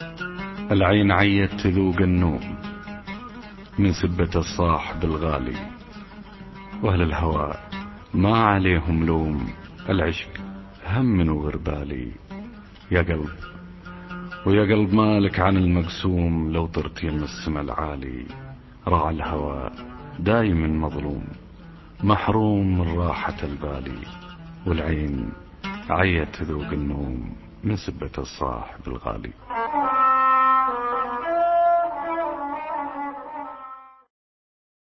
العين عيت تذوق النوم من سبة الصاحب الغالي، وأهل الهوى ما عليهم لوم، العشق هم وغربالي. يا قلب ويا قلب مالك عن المقسوم، لو طرت يم السما العالي. راعى الهوى دايم مظلوم، محروم من راحة البالي. والعين عيت تذوق النوم من سبة الصاحب الغالي.